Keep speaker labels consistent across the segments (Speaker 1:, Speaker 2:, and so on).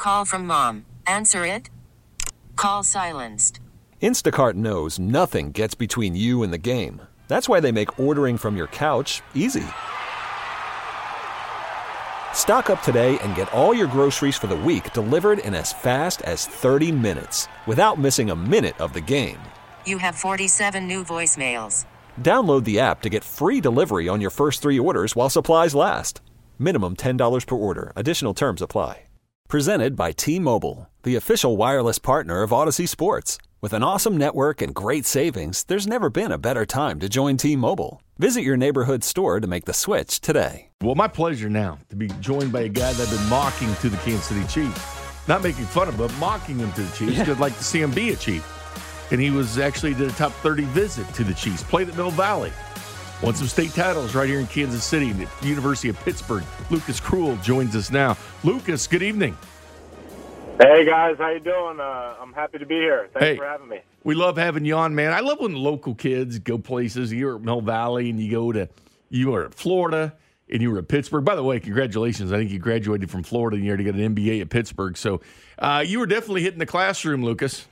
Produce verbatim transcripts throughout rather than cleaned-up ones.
Speaker 1: Call from mom. Answer it. Call silenced.
Speaker 2: Instacart knows nothing gets between you and the game. That's why they make ordering from your couch easy. Stock up today and get all your groceries for the week delivered in as fast as thirty minutes without missing a minute of the game.
Speaker 1: You have forty-seven new voicemails.
Speaker 2: Download the app to get free delivery on your first three orders while supplies last. Minimum ten dollars per order. Additional terms apply. Presented by T-Mobile, the official wireless partner of Odyssey Sports. With an awesome network and great savings, there's never been a better time to join T-Mobile. Visit your neighborhood store to make the switch today.
Speaker 3: Well, my pleasure now to be joined by a guy that I've been mocking to the Kansas City Chiefs. Not making fun of him, but mocking him to the Chiefs. Yeah. I'd like to see him be a Chief. And he was actually did a top thirty visit to the Chiefs. Played at Mill Valley. Won some state titles right here in Kansas City at the University of Pittsburgh. Lucas Krull joins us now. Lucas, good evening.
Speaker 4: Hey, guys. How you doing? Uh, I'm happy to be here. Thanks
Speaker 3: hey,
Speaker 4: for having me.
Speaker 3: We love having you on, man. I love when local kids go places. You're at Mill Valley and you go to, you were at Florida and you were at Pittsburgh. By the way, congratulations. I think you graduated from Florida and you're to get an M B A at Pittsburgh. So uh, you were definitely hitting the classroom, Lucas.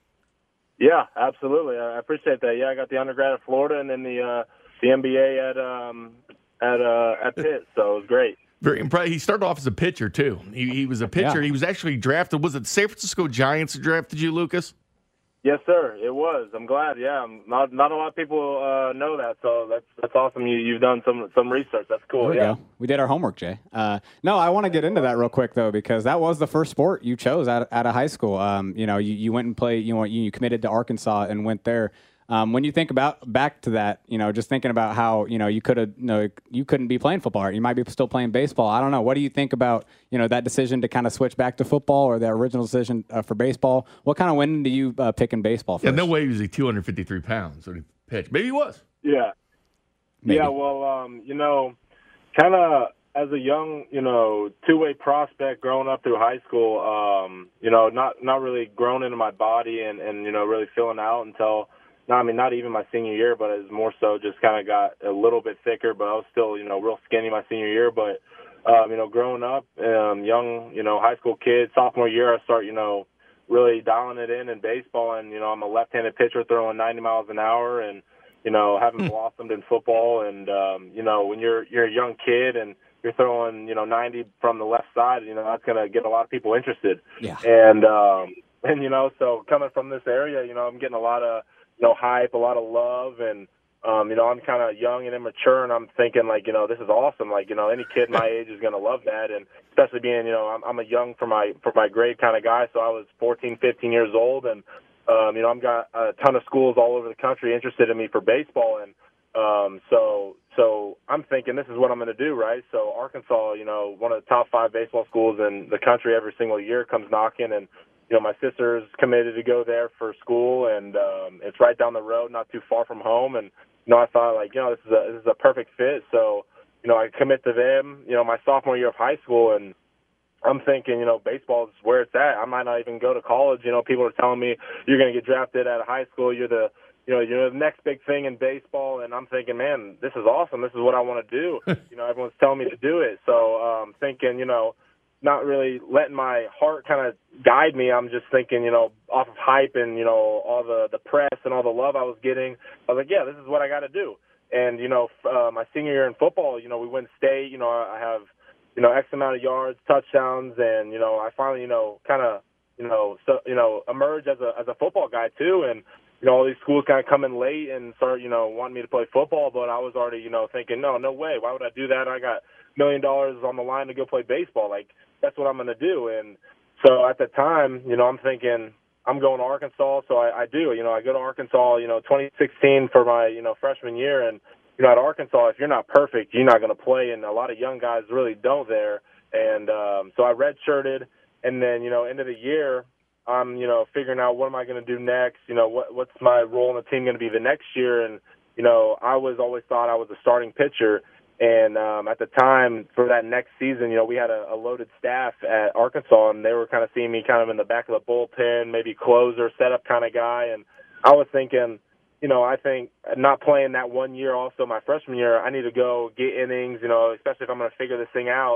Speaker 4: Yeah, absolutely. I appreciate that. Yeah, I got the undergrad at Florida and then the uh, the M B A at um, at uh, at Pitt. So it was great.
Speaker 3: Very impressive. He started off as a pitcher, too. He, he was a pitcher. Yeah. He was actually drafted. Was it San Francisco Giants that drafted you, Lucas?
Speaker 4: Yes, sir. It was. I'm glad. Yeah, not not a lot of people uh, know that, so that's that's awesome. You you've done some some research. That's cool.
Speaker 5: There we
Speaker 4: yeah,
Speaker 5: go. We did our homework, Jay. Uh, no, I want to get into that real quick though, because that was the first sport you chose out out of high school. Um, you know, you, you went and played. You know, you committed to Arkansas and went there. Um, when you think about back to that, you know, just thinking about how, you know, you could have, you know, you couldn't be playing football. You might be still playing baseball. I don't know. What do you think about, you know, that decision to kind of switch back to football or the original decision uh, for baseball? What kind of winning do you uh, pick in baseball first?
Speaker 3: Yeah, no way he was like two hundred fifty-three pounds when he pitched. Maybe he was.
Speaker 4: Yeah. Maybe. Yeah, well, um, you know, kind of as a young, you know, two-way prospect growing up through high school, um, you know, not, not really grown into my body and, and, you know, really filling out until – No, I mean, not even my senior year, but it was more so just kind of got a little bit thicker, but I was still, you know, real skinny my senior year. But, um, you know, growing up, um, young, you know, high school kid, sophomore year, I start, you know, really dialing it in in baseball. And, you know, I'm a left-handed pitcher throwing ninety miles an hour and, you know, haven't blossomed in football. And, um, you know, when you're you're a young kid and you're throwing, you know, ninety from the left side, you know, that's going to get a lot of people interested.
Speaker 5: Yeah.
Speaker 4: And, um, and, you know, so coming from this area, you know, I'm getting a lot of, you know, hype, a lot of love, and, um, you know, I'm kind of young and immature, and I'm thinking, like, you know, this is awesome. Like, you know, any kid my age is going to love that, and especially being, you know, I'm, I'm a young for my for my grade kind of guy, so I was fourteen, fifteen years old, and, um, you know, I've got a ton of schools all over the country interested in me for baseball, and um, so so I'm thinking this is what I'm going to do, right? So Arkansas, you know, one of the top five baseball schools in the country every single year comes knocking, and you know, my sister's committed to go there for school, and um, it's right down the road, not too far from home. And, you know, I thought, like, you know, this is a, this is a perfect fit. So, you know, I commit to them, you know, my sophomore year of high school, and I'm thinking, you know, baseball is where it's at. I might not even go to college. You know, people are telling me you're going to get drafted out of high school. You're the, you know, you're the next big thing in baseball. And I'm thinking, man, this is awesome. This is what I want to do. You know, everyone's telling me to do it. So um, thinking, you know, not really letting my heart kind of guide me. I'm just thinking, you know, off of hype and, you know, all the, the press and all the love I was getting. I was like, yeah, this is what I got to do. And, you know, uh, my senior year in football, you know, we win state. You know, I have, you know, X amount of yards, touchdowns, and, you know, I finally, you know, kind of, you know, so, you know, emerge as a as a football guy too. And, you know, all these schools kind of come in late and start, you know, wanting me to play football, but I was already, you know, thinking, no, no way. Why would I do that? I got a million dollars on the line to go play baseball. Like, that's what I'm going to do. And so at the time, you know, I'm thinking I'm going to Arkansas. So I, I do, you know, I go to Arkansas, you know, twenty sixteen for my, you know, freshman year. And, you know, at Arkansas, if you're not perfect, you're not going to play. And a lot of young guys really don't there. And um, so I redshirted. And then, you know, end of the year, I'm, you know, figuring out what am I going to do next? You know, what what's my role in the team going to be the next year? And, you know, I was always thought I was a starting pitcher. And um, at the time, for that next season, you know, we had a, a loaded staff at Arkansas, and they were kind of seeing me kind of in the back of the bullpen, maybe closer, setup kind of guy. And I was thinking, you know, I think not playing that one year also my freshman year, I need to go get innings, you know, especially if I'm going to figure this thing out.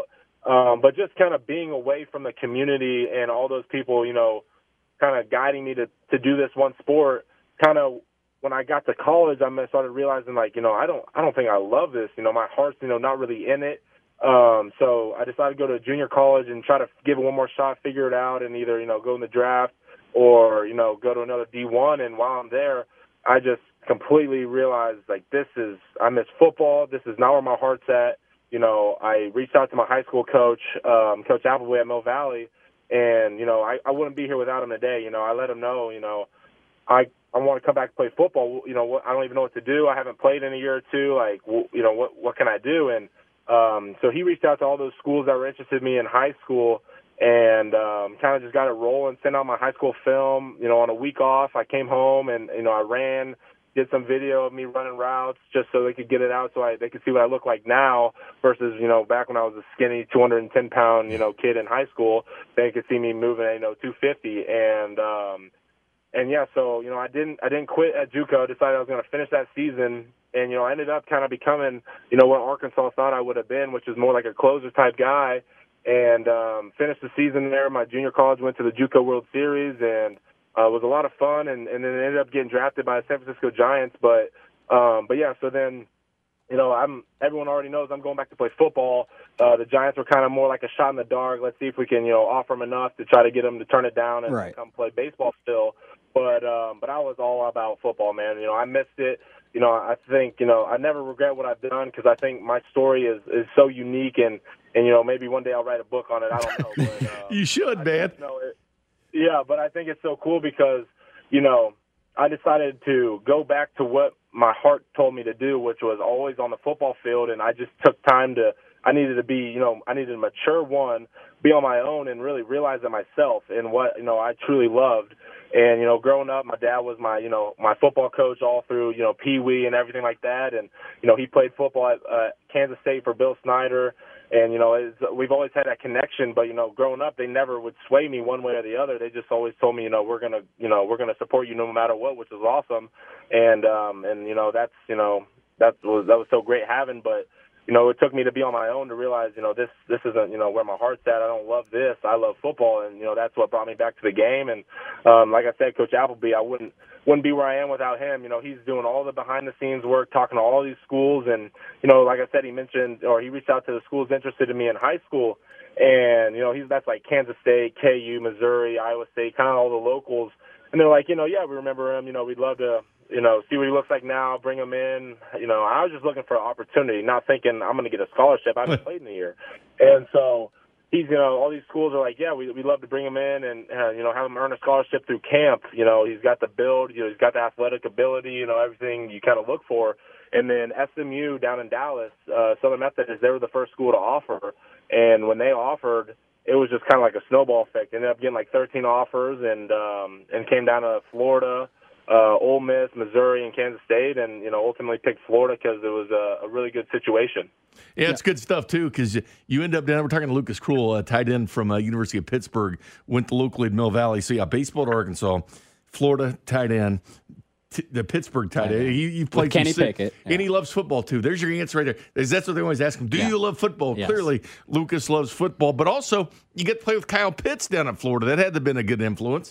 Speaker 4: Um, but just kind of being away from the community and all those people, you know, kind of guiding me to, to do this one sport, kind of when I got to college, I started realizing, like, you know, I don't I don't think I love this. You know, my heart's, you know, not really in it. Um, so I decided to go to junior college and try to give it one more shot, figure it out, and either, you know, go in the draft or, you know, go to another D one. And while I'm there, I just completely realized, like, this is, I miss football. This is not where my heart's at. You know, I reached out to my high school coach, um, Coach Appleby at Mill Valley, and, you know, I, I wouldn't be here without him today. You know, I let him know, you know, I, I want to come back and play football. You know, I don't even know what to do. I haven't played in a year or two. Like, you know, what, what can I do? And um, so he reached out to all those schools that were interested in me in high school, and um, kind of just got it rolling, sent out my high school film. You know, on a week off, I came home and, you know, I ran, did some video of me running routes just so they could get it out so I, they could see what I look like now versus, you know, back when I was a skinny two hundred ten pound, you know, kid in high school. They could see me moving at, you know, two fifty. And, um, and yeah, so, you know, I didn't, I didn't quit at JUCO. I decided I was going to finish that season. And, you know, I ended up kind of becoming, you know, what Arkansas thought I would have been, which is more like a closer type guy. And um, finished the season there. My junior college went to the JUCO World Series, and uh, it was a lot of fun. And, and then ended up getting drafted by the San Francisco Giants. But, um, but yeah, so then, you know, I'm everyone already knows I'm going back to play football. Uh, the Giants were kind of more like a shot in the dark. Let's see if we can, you know, offer them enough to try to get them to turn it down and
Speaker 5: right.
Speaker 4: come play baseball still. But um, but I was all about football, man. You know, I missed it. You know, I think, you know, I never regret what I've done because I think my story is, is so unique, and, and, you know, maybe one day I'll write a book on it. I don't know. But, uh,
Speaker 3: you should,
Speaker 4: I
Speaker 3: man.
Speaker 4: Know it. Yeah, but I think it's so cool because, you know, I decided to go back to what my heart told me to do, which was always on the football field, and I just took time to – I needed to be, you know, I needed to mature, one, be on my own and really realize it myself and what, you know, I truly loved. And, you know, growing up, my dad was my, you know, my football coach all through, you know, Pee Wee and everything like that. And, you know, he played football at uh, Kansas State for Bill Snyder. And, you know, it's, we've always had that connection. But, you know, growing up, they never would sway me one way or the other. They just always told me, you know, we're going to, you know, we're going to support you no matter what, which is awesome. And, um, and you know, that's, you know, that was, that was so great having. But, you know, it took me to be on my own to realize, you know, this this isn't, you know, where my heart's at. I don't love this. I love football, and, you know, that's what brought me back to the game. And um, like I said, Coach Appleby, I wouldn't wouldn't be where I am without him. You know, he's doing all the behind-the-scenes work, talking to all these schools. And, you know, like I said, he mentioned, or he reached out to the schools interested in me in high school. And, you know, he's that's like Kansas State, K U, Missouri, Iowa State, kind of all the locals. And they're like, you know, yeah, we remember him. You know, we'd love to, you know, see what he looks like now, bring him in. You know, I was just looking for an opportunity, not thinking I'm going to get a scholarship. I haven't played in a year. And so he's, you know, all these schools are like, yeah, we, we'd love to bring him in and, uh, you know, have him earn a scholarship through camp. You know, he's got the build, you know, he's got the athletic ability, you know, everything you kind of look for. And then S M U down in Dallas, uh, Southern Methodist, they were the first school to offer. And when they offered, it was just kind of like a snowball effect. Ended up getting like thirteen offers, and um, and came down to Florida, uh, Ole Miss, Missouri, and Kansas State, and, you know, ultimately picked Florida because it was a, a really good situation.
Speaker 3: Yeah, it's good stuff, too, because you end up down, we're talking to Lucas Krull, a tight end from uh, University of Pittsburgh, went to locally at Mill Valley. So, yeah, baseball at Arkansas, Florida tight end, t- the Pittsburgh tight end. He, he played
Speaker 5: Kenny Pickett. Yeah.
Speaker 3: And he loves football, too. There's your answer right there. That's what they always ask him. Do yeah. you love football?
Speaker 5: Yes.
Speaker 3: Clearly, Lucas loves football. But also, you get to play with Kyle Pitts down at Florida. That had to have been a good influence.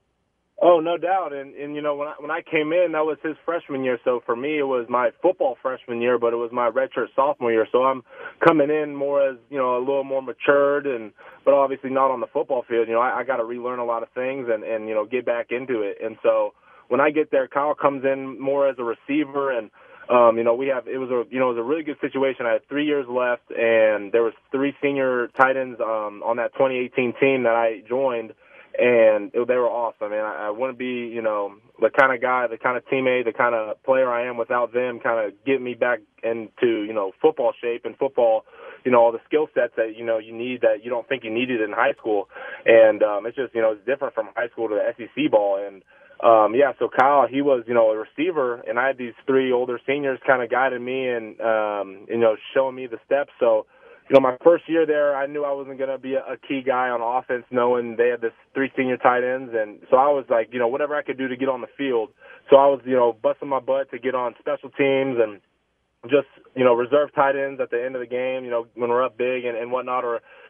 Speaker 4: Oh, no doubt. And, and you know, when I, when I came in, that was his freshman year. So for me, it was my football freshman year, but it was my redshirt sophomore year. So I'm coming in more as, you know, a little more matured, and but obviously not on the football field. You know, I, I got to relearn a lot of things and, and, you know, get back into it. And so when I get there, Kyle comes in more as a receiver, and, um, you know, we have, it was a, you know, it was a really good situation. I had three years left, and there was three senior tight ends um, on that twenty eighteen team that I joined. And it, they were awesome. And I, I wouldn't be, you know, the kind of guy, the kind of teammate, the kind of player I am without them kind of getting me back into, you know, football shape and football, you know, all the skill sets that, you know, you need that you don't think you needed in high school. And um, it's just, you know, it's different from high school to the S E C ball. And, um, yeah, so Kyle, he was, you know, a receiver, and I had these three older seniors kind of guiding me and, um, you know, showing me the steps. So, you know, my first year there, I knew I wasn't going to be a, a key guy on offense, knowing they had this three senior tight ends. And so I was like, you know, whatever I could do to get on the field. So I was, you know, busting my butt to get on special teams and just, you know, reserve tight ends at the end of the game, you know, when we're up big and, and whatnot, or,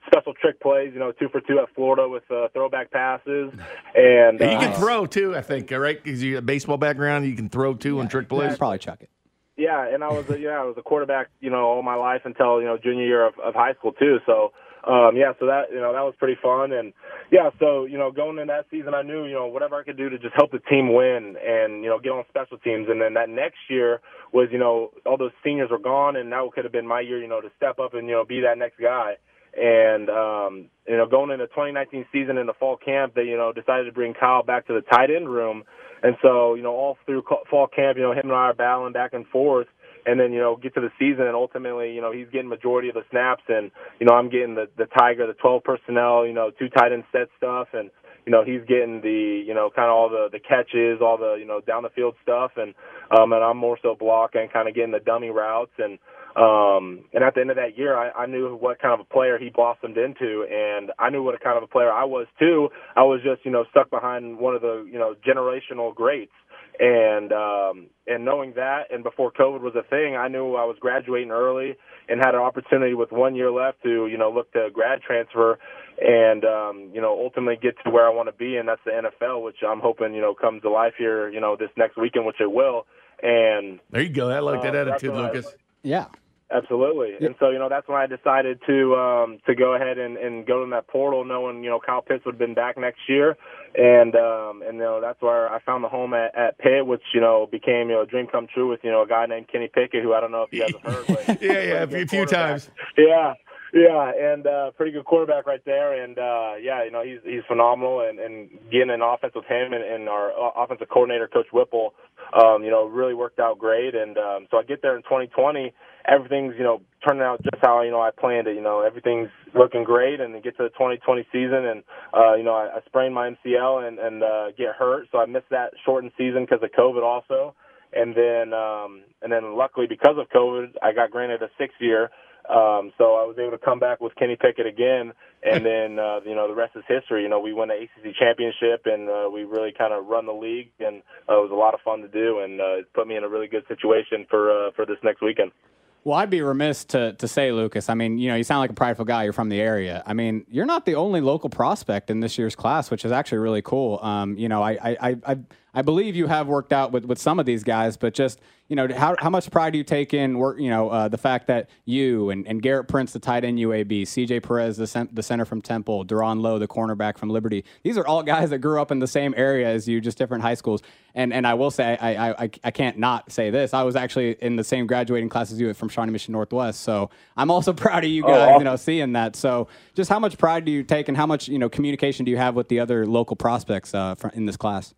Speaker 4: special trick plays, you know, two for two at Florida with uh, throwback passes. And
Speaker 3: you
Speaker 4: uh,
Speaker 3: can throw, too, I think, right? Because you have a baseball background, you can throw, too,
Speaker 5: yeah,
Speaker 3: on trick plays.
Speaker 5: I'd probably chuck it.
Speaker 4: Yeah, and I was a, yeah, I was a quarterback, you know, all my life until, you know, junior year of, of high school, too. So, um, yeah, so that, you know, that was pretty fun. And, yeah, so, you know, going in that season, I knew, you know, whatever I could do to just help the team win and, you know, get on special teams. And then that next year was, you know, all those seniors were gone, and that could have been my year, you know, to step up and, you know, be that next guy. And, um, you know, going into the twenty nineteen season in the fall camp, they, you know, decided to bring Kyle back to the tight end room. And so, you know, all through fall camp, you know, him and I are battling back and forth. And then, you know, get to the season, and ultimately, you know, he's getting majority of the snaps, and, you know, I'm getting the, the Tiger, the twelve personnel, you know, two tight end set stuff, and, you know, he's getting the, you know, kind of all the, the catches, all the, you know, down the field stuff, and um, and I'm more so blocking, kind of getting the dummy routes, and um, and at the end of that year, I, I knew what kind of a player he blossomed into, and I knew what a kind of a player I was too. I was just, you know, stuck behind one of the, you know, generational greats. And um, and knowing that, and before COVID was a thing, I knew I was graduating early and had an opportunity with one year left to, you know, look to grad transfer and, um, you know, ultimately get to where I want to be, and that's the N F L, which I'm hoping, you know, comes to life here, you know, this next weekend, which it will. And
Speaker 3: there you go. I like that
Speaker 4: uh,
Speaker 3: attitude, Lucas.
Speaker 4: I,
Speaker 5: Yeah.
Speaker 4: Absolutely. And so, you know, that's when I decided to um, to go ahead and, and go in that portal, knowing, you know, Kyle Pitts would have been back next year. And, um, and you know, that's where I found the home at, at Pitt, which, you know, became, you know, a dream come true with, you know, a guy named Kenny Pickett, who I don't know if you guys have heard. But
Speaker 3: yeah, yeah, a few, few times.
Speaker 4: Yeah. Yeah, and uh, pretty good quarterback right there, and uh, yeah, you know he's he's phenomenal, and, and getting an offense with him and, and our offensive coordinator, Coach Whipple, um, you know, really worked out great, and um, so I get there in twenty twenty, everything's you know turning out just how you know I planned it, you know everything's looking great, and then get to the twenty twenty season, and uh, you know I, I sprained my M C L and and uh, get hurt, so I missed that shortened season because of COVID also, and then um, and then luckily because of COVID, I got granted a six year. Um, so I was able to come back with Kenny Pickett again, and then, uh, you know, the rest is history. You know, we won the A C C championship, and uh, we really kind of run the league, and uh, it was a lot of fun to do, and uh, it put me in a really good situation for uh, for this next weekend.
Speaker 5: Well, I'd be remiss to to say, Lucas, I mean, you know, you sound like a prideful guy. You're from the area. I mean, you're not the only local prospect in this year's class, which is actually really cool. Um, you know, I I, I I believe you have worked out with, with some of these guys, but just, you know, how how much pride do you take in, work, you know, uh, the fact that you and, and Garrett Prince, the tight end U A B, C J Perez, the, cent- the center from Temple, Deron Lowe, the cornerback from Liberty, these are all guys that grew up in the same area as you, just different high schools. And and I will say, I I, I can't not say this. I was actually in the same graduating class as you from Shawnee Mission Northwest. So I'm also proud of you guys, oh, awesome. you know, seeing that. So just how much pride do you take and how much, you know, communication do you have with the other local prospects uh, in this class?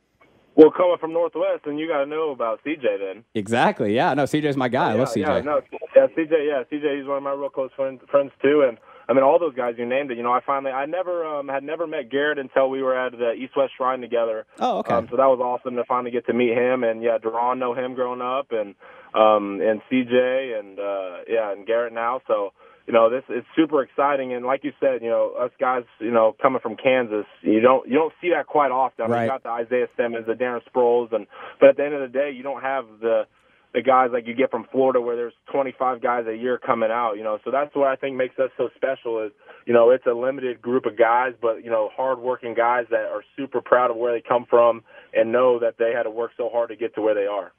Speaker 4: Well, coming from Northwest, and you got to know about C J then.
Speaker 5: Exactly. Yeah. No, C J's my guy.
Speaker 4: Yeah,
Speaker 5: I love C J.
Speaker 4: Yeah, no, yeah, C J. Yeah, C J. He's one of my real close friends, friends too. And I mean, all those guys you named it. You know, I finally, I never um, had never met Garrett until we were at the East West Shrine together.
Speaker 5: Oh, okay.
Speaker 4: Um, so that was awesome to finally get to meet him. And yeah, Deron know him growing up, and um, and C J, and uh, yeah, and Garrett now. So. You know, this is super exciting, and like you said, you know, us guys, you know, coming from Kansas, you don't you don't see that quite often. I mean,
Speaker 5: right.
Speaker 4: You got the Isaiah Simmons, the Darren Sproles, and but at the end of the day, you don't have the the guys like you get from Florida, where there's twenty-five guys a year coming out. You know, so that's what I think makes us so special. Is you know, it's a limited group of guys, but you know, hardworking guys that are super proud of where they come from and know that they had to work so hard to get to where they are.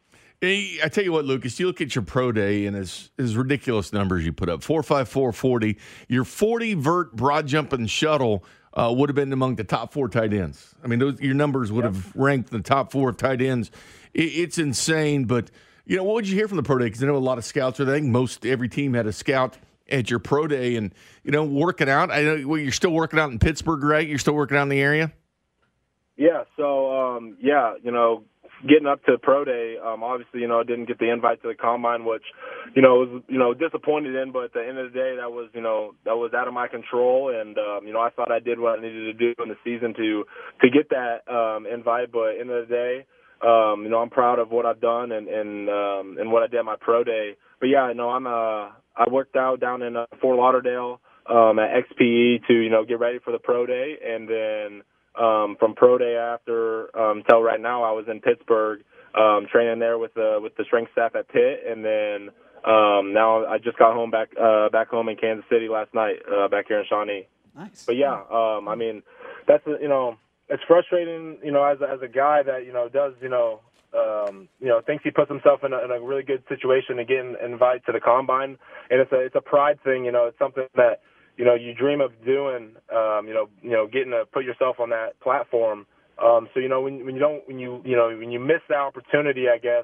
Speaker 3: I tell you what, Lucas, you look at your pro day and his, his ridiculous numbers you put up, four five four forty. Your forty vert broad jumping shuttle uh, would have been among the top four tight ends. I mean, those, your numbers would yep. have ranked in the top four of tight ends. It, it's insane. But, you know, what would you hear from the pro day? Because I know a lot of scouts are there. I think most every team had a scout at your pro day and, you know, working out. I know well, you're still working out in Pittsburgh, right? You're still working out in the area?
Speaker 4: Yeah. So, um, yeah, you know, getting up to pro day, um, obviously, you know, I didn't get the invite to the combine, which, you know, was, you know, disappointed in, but at the end of the day, that was, you know, that was out of my control. And, um, you know, I thought I did what I needed to do in the season to, to get that, um, invite. But at the end of the day, um, you know, I'm proud of what I've done and, and, um, and what I did at my pro day. But yeah, no, I'm, uh, I worked out down in uh, Fort Lauderdale, um, at X P E to, you know, get ready for the pro day. And then, Um, from pro day after um, till right now, I was in Pittsburgh um, training there with the with the strength staff at Pitt, and then um, now I just got home back uh, back home in Kansas City last night, uh, back here in Shawnee.
Speaker 5: Nice.
Speaker 4: But yeah, um, I mean, that's you know, it's frustrating, you know, as a, as a guy that you know does you know. Um, you know, thinks he puts himself in a, in a really good situation to get invited to the combine, and it's a it's a pride thing. You know, it's something that you know you dream of doing. Um, you know, you know, getting to put yourself on that platform. Um, so you know, when when you don't, when you you know, when you miss the opportunity, I guess.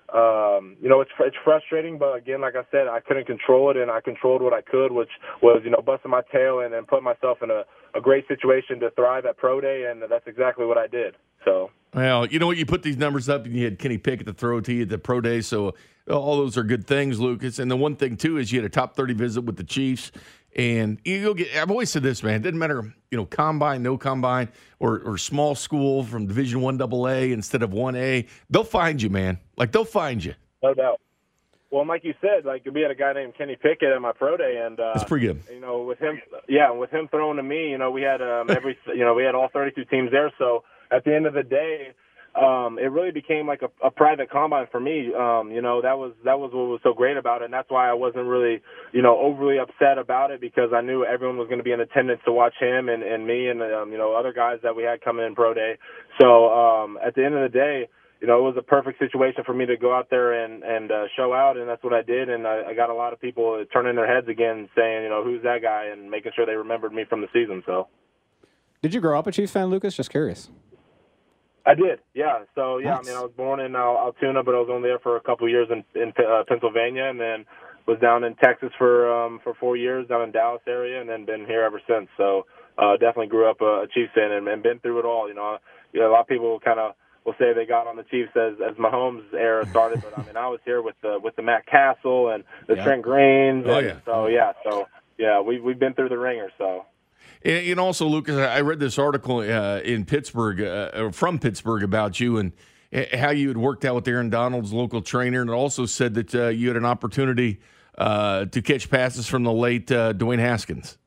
Speaker 4: Um, you know, it's it's frustrating, but again, like I said, I couldn't control it, and I controlled what I could, which was, you know, busting my tail and, and putting myself in a, a great situation to thrive at Pro Day, and that's exactly what I did. So,
Speaker 3: well, you know what, you put these numbers up, and you had Kenny Pickett to throw to you at the Pro Day, so all those are good things, Lucas. And the one thing too is you had a top thirty visit with the Chiefs. And you'll get, I've always said this, man, it doesn't matter, you know, combine, no combine, or or small school from Division One double A instead of one A. They'll find you, man. Like, they'll find you.
Speaker 4: No doubt. Well, like you said, like, we had a guy named Kenny Pickett at my pro day, and uh,
Speaker 3: that's pretty good.
Speaker 4: You know, with him, yeah, with him throwing to me, you know, we had um, every, you know, we had all thirty-two teams there. So at the end of the day, Um, it really became like a, a private combine for me. Um, you know, that was that was what was so great about it, and that's why I wasn't really, you know, overly upset about it, because I knew everyone was going to be in attendance to watch him and, and me and um, you know, other guys that we had coming in pro day. So um, at the end of the day, you know, it was a perfect situation for me to go out there and and uh, show out, and that's what I did. And I, I got a lot of people turning their heads again, saying, you know, who's that guy, and making sure they remembered me from the season. So,
Speaker 5: did you grow up a Chiefs fan, Lucas? Just curious.
Speaker 4: I did, yeah. So, yeah,
Speaker 5: nice.
Speaker 4: I mean, I was born in Al- Altoona, but I was only there for a couple of years in, in uh, Pennsylvania, and then was down in Texas for um, for four years, down in Dallas area, and then been here ever since. So, uh, definitely grew up a, a Chiefs fan and, and been through it all. You know, you know, a lot of people kind of will say they got on the Chiefs as as Mahomes' era started, but I mean, I was here with the with the Matt Castle and the yeah. Trent Greens.
Speaker 3: Oh,
Speaker 4: and
Speaker 3: yeah.
Speaker 4: So, yeah, so, yeah, we, we've been through the ringer, so.
Speaker 3: And also, Lucas, I read this article uh, in Pittsburgh, uh, from Pittsburgh, about you and how you had worked out with Aaron Donald's local trainer, and it also said that uh, you had an opportunity uh, to catch passes from the late uh, Dwayne Haskins.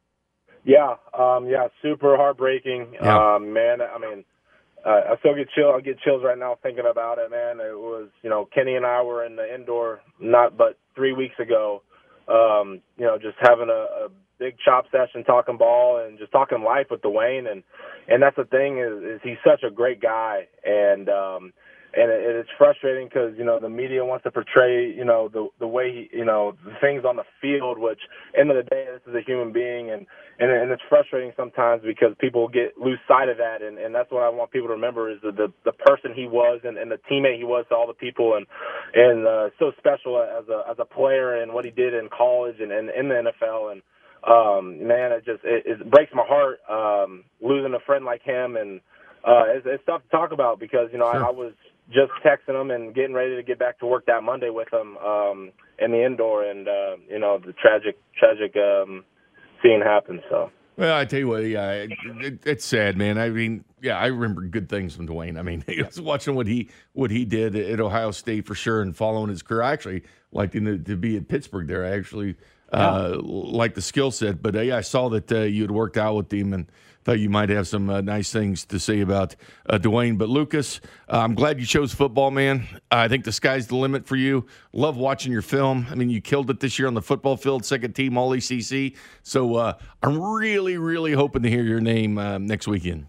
Speaker 4: Yeah, um, yeah, super heartbreaking,
Speaker 3: yeah.
Speaker 4: um, man. I mean, uh, I still get chill. I get chills right now thinking about it, man. It was, you know, Kenny and I were in the indoor not but three weeks ago. Um, you know, just having a, a big chop session, talking ball, and just talking life with Dwayne. And, and that's the thing is, is he's such a great guy. And, um, and it, it's frustrating because, you know, the media wants to portray, you know, the, the way, he, you know, the things on the field, which end of the day, this is a human being. And, and, and it's frustrating sometimes because people get lose sight of that. And, and that's what I want people to remember is the, the, the person he was and, and the teammate he was to all the people. And, and, uh, so special as a, as a player and what he did in college and, and in the N F L. And, um, man, it just, it, it breaks my heart, um, losing a friend like him. And, uh, it's, it's tough to talk about because, you know, sure. I, I was just texting him and getting ready to get back to work that Monday with him, um, in the indoor. And, uh, you know, the tragic, tragic, um, scene happened. So.
Speaker 3: Well, I tell you what, yeah, it, it, it's sad, man. I mean, yeah, I remember good things from Dwayne. I mean, I was watching what he what he did at Ohio State for sure, and following his career. I actually liked him to, to be at Pittsburgh there. I actually uh, yeah. liked the skill set, but uh, yeah, I saw that uh, you had worked out with him and thought you might have some uh, nice things to say about uh, Dwayne. But Lucas, uh, I'm glad you chose football, man. I think the sky's the limit for you. Love watching your film. I mean, you killed it this year on the football field, second team All A C C. So uh, I'm really, really hoping to hear your name uh, next weekend.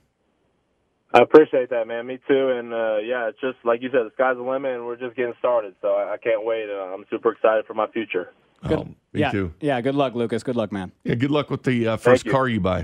Speaker 4: I appreciate that, man. Me too. And, uh, yeah, it's just like you said, the sky's the limit, and we're just getting started. So I, I can't wait. Uh, I'm super excited for my future.
Speaker 5: Good.
Speaker 3: Oh, me
Speaker 5: yeah.
Speaker 3: too.
Speaker 5: Yeah, good luck, Lucas. Good luck, man.
Speaker 3: Yeah, good luck with the uh, first
Speaker 4: you.
Speaker 3: car you buy.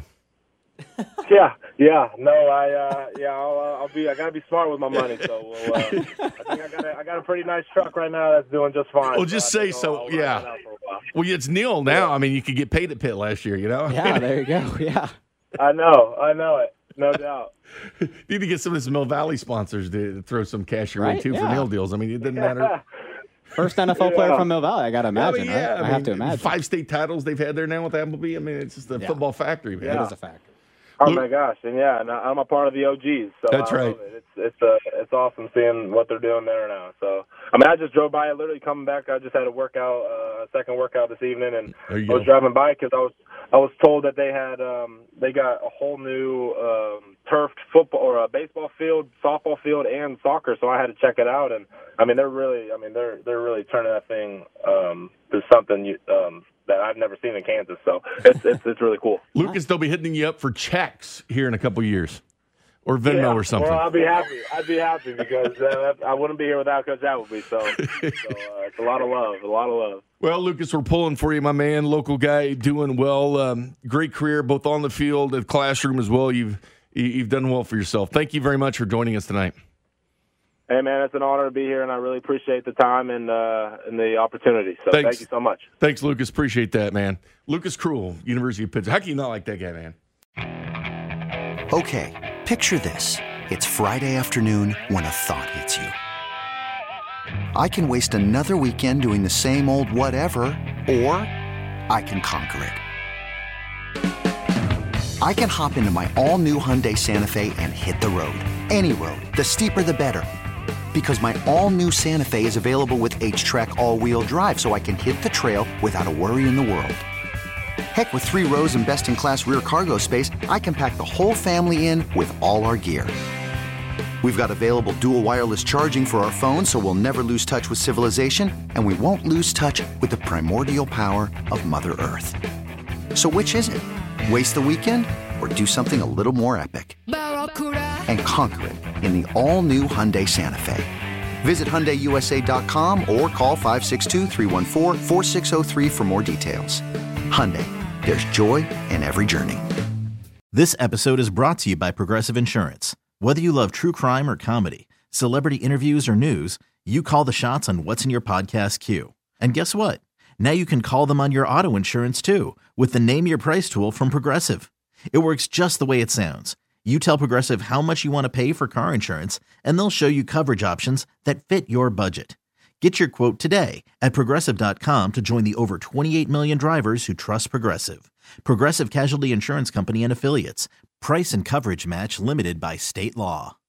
Speaker 4: yeah, yeah, no, I, uh, yeah, I'll, uh, I'll be, I gotta be smart with my money. So, we'll, uh, I think I got, a, I got a pretty nice truck right now that's doing just fine.
Speaker 3: Well, just
Speaker 4: so
Speaker 3: say so.
Speaker 4: I'll, I'll
Speaker 3: yeah. Well, it's nil now.
Speaker 4: Yeah.
Speaker 3: I mean, you could get paid at Pitt last year. You know.
Speaker 5: Yeah, there you go. Yeah.
Speaker 4: I know, I know it, no doubt.
Speaker 3: Need to get some of this Mill Valley sponsors to throw some cash your way
Speaker 5: Right?
Speaker 3: too
Speaker 5: Yeah.
Speaker 3: for nil deals. I mean, it doesn't matter.
Speaker 5: First N F L player
Speaker 4: Yeah.
Speaker 5: from Mill Valley, I got to imagine,
Speaker 3: yeah,
Speaker 5: right? I,
Speaker 3: I, mean,
Speaker 5: have to imagine.
Speaker 3: Five state titles they've had there now with Appleby. I mean, it's just a
Speaker 5: Yeah.
Speaker 3: football factory, man.
Speaker 5: It is a fact.
Speaker 4: Oh
Speaker 3: Luke-
Speaker 4: my gosh, and yeah, and I'm a part of the O Gs. So
Speaker 3: That's
Speaker 4: I
Speaker 3: right.
Speaker 4: love it. It's it's uh, it's awesome seeing what they're doing there now. So I mean, I just drove by, literally coming back. I just had a workout, uh, a second workout this evening, and
Speaker 3: There you
Speaker 4: I was
Speaker 3: go.
Speaker 4: driving by because I was I was told that they had um, they got a whole new um, turfed football or a baseball field, softball field, and soccer. So I had to check it out. And I mean, they're really, I mean, they're they're really turning that thing um, to something you, um, that I've never seen in Kansas. So it's it's, it's really cool.
Speaker 3: Lucas, they'll be hitting you up for checks here in a couple years, or Venmo
Speaker 4: yeah,
Speaker 3: or something.
Speaker 4: Well, I'll be happy. I'd be happy because uh, I wouldn't be here without Coach Appleby. So, so uh, it's a lot of love, a lot of love.
Speaker 3: Well, Lucas, we're pulling for you, my man. Local guy, doing well. Um, great career, both on the field and classroom as well. You've you've done well for yourself. Thank you very much for joining us tonight.
Speaker 4: Hey, man, it's an honor to be here, and I really appreciate the time and uh, and the opportunity. So
Speaker 3: Thanks.
Speaker 4: Thank you so much.
Speaker 3: Thanks, Lucas. Appreciate that, man. Lucas Krull, University of Pittsburgh. How can you not like that guy, man?
Speaker 6: Okay, picture this. It's Friday afternoon when a thought hits you. I can waste another weekend doing the same old whatever, or I can conquer it. I can hop into my all-new Hyundai Santa Fe and hit the road. Any road. The steeper, the better. Because my all-new Santa Fe is available with H-Track all-wheel drive, so I can hit the trail without a worry in the world. Heck, with three rows and best-in-class rear cargo space, I can pack the whole family in with all our gear. We've got available dual wireless charging for our phones, so we'll never lose touch with civilization, and we won't lose touch with the primordial power of Mother Earth. So which is it? Waste the weekend or do something a little more epic? And conquer it in the all-new Hyundai Santa Fe. Visit Hyundai U S A dot com or call five six two, three one four, four six zero three for more details. Hyundai, there's joy in every journey.
Speaker 7: This episode is brought to you by Progressive Insurance. Whether you love true crime or comedy, celebrity interviews or news, you call the shots on what's in your podcast queue. And guess what? Now you can call them on your auto insurance too with the Name Your Price tool from Progressive. It works just the way it sounds. You tell Progressive how much you want to pay for car insurance, and they'll show you coverage options that fit your budget. Get your quote today at Progressive dot com to join the over twenty-eight million drivers who trust Progressive. Progressive Casualty Insurance Company and Affiliates. Price and coverage match limited by state law.